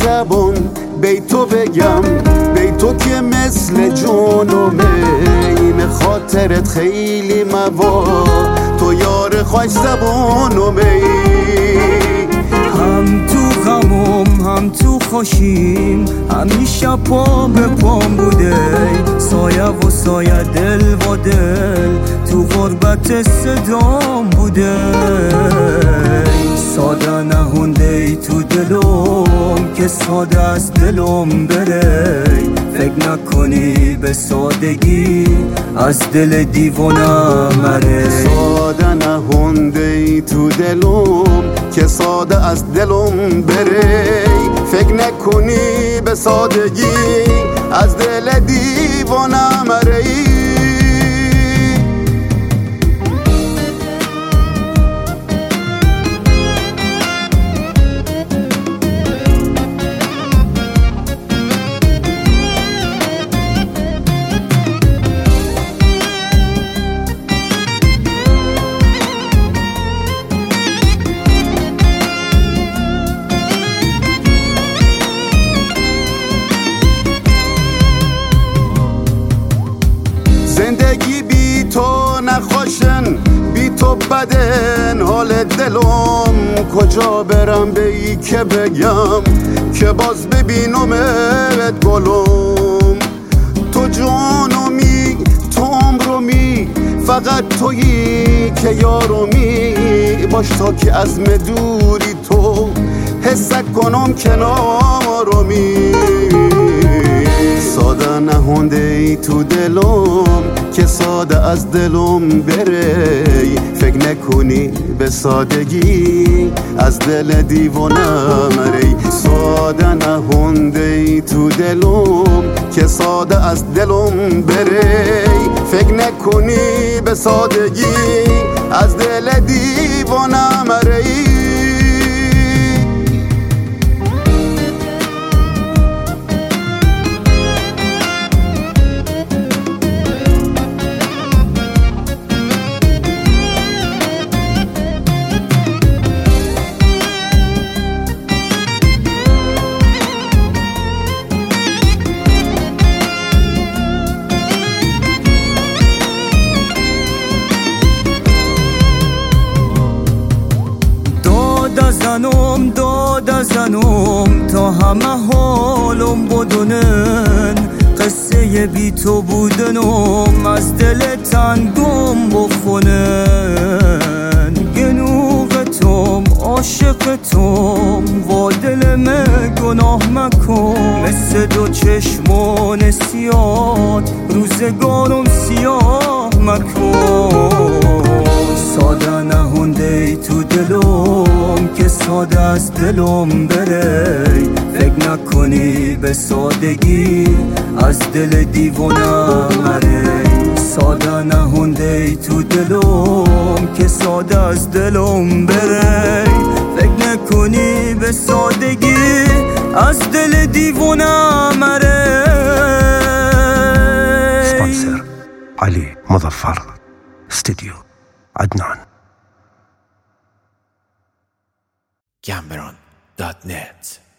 زبان بی تو بگم، بی تو که مثل جونمه، این خاطرت خیلی موا، تو یار خوش زبانمه. هم تو غمم هم تو خوشیم، همیشه پا به پام بوده، سایه و سایه دل و دل تو غربت صدام بوده. ساده نهونده ای تو دلم که ساده از دلم بره، فکر نکنی به سادگی از دل دیوانه مره. ساده نهونده ای تو دلم که ساده از دلم بره، فکر نکنی به سادگی از دل دیوانه مره. زندگی بی تو نخوشن، بی تو بدن حال دلم، کجا برم به ای که بگم که باز ببینمت گلم. تو جانمی تو عمرمی، فقط تویی که یارمی، باش تا که از دوری تو حس کنم کنارمی. ساده نهونده ای تو دلم که ساده از دلم بره، فکر نکنی به سادگی از دل دیوانه مره. ساده نهونده ای تو دلم که ساده از دلم بره، فکر نکنی به سادگی از دل دیوانه مره. داد زنم تا همه حالم بدونن، قصه بی تو بودنم از دل تنگم بخونن. گنوغ توم عاشق توم و دل من گناه مکن، مثل دو چشمان سیاد روزگارم سیاه مکن. ساده نهونده ای تو دلم که ساده از دلم بره، فکر نکنی به سادگی از دل دیوانه مره. ساده نهونده ای تو دلم که ساده از دلم بره، فکر نکنی به سادگی از دل دیوانه مره. سپانسر علي مظفر، استديو عدنان. Cameron.net